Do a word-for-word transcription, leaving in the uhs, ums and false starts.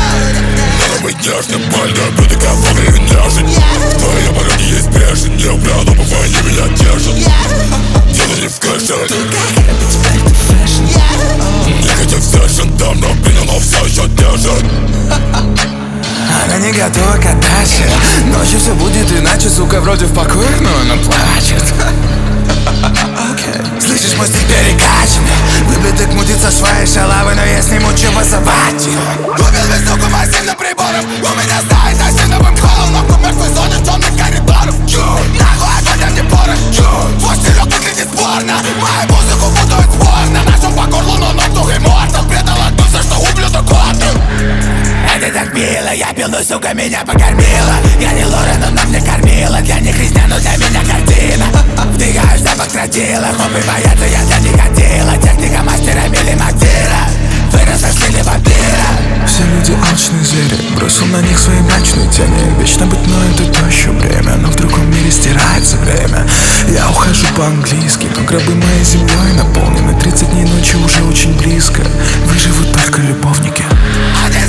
Надо быть нежным, больно, блюдо готовы и нежен. В твоем ороде есть бешен, не упряну, бывай, они меня держат. Дело не в кэше. Негатив сэшн, давно принял, но все еще держит. Она не готова к отдаче. Ночью все будет иначе, сука, вроде в покоях, но она плачет. Okay. Слышишь, мой стиль перекачанный. Выблядок мутит со своей шалавой, но я с ним учу басовать. Купил весь суку массивным прибором. У меня стоит осиновым колом, но в мертвой зоне в темных коридорах. Нахуй огонь, а не порох. Твой стилек выглядит спорно. Мою музыку путают спорно. Нашел по горлу, но ногтух и морда. Предал отбился, что ублюдок гордый. Это так мило, я пил, но сука меня покормила. Я не Лорен, но мне кормила. Для них резня, но для меня картина. Вдыхаю запах тротила, хобби боятся, я для них хотела. Техника мастера Мили Мактира. Вырос в стиле вампира. Все люди алчные звери, бросил на них свои мрачные тени. Вечно быть мной это то еще бремя, но в другом мире стирается время. Я ухожу по-английски, но гробы моей землей наполнены. Тридцать дней ночи уже очень близко, выживут только любовники.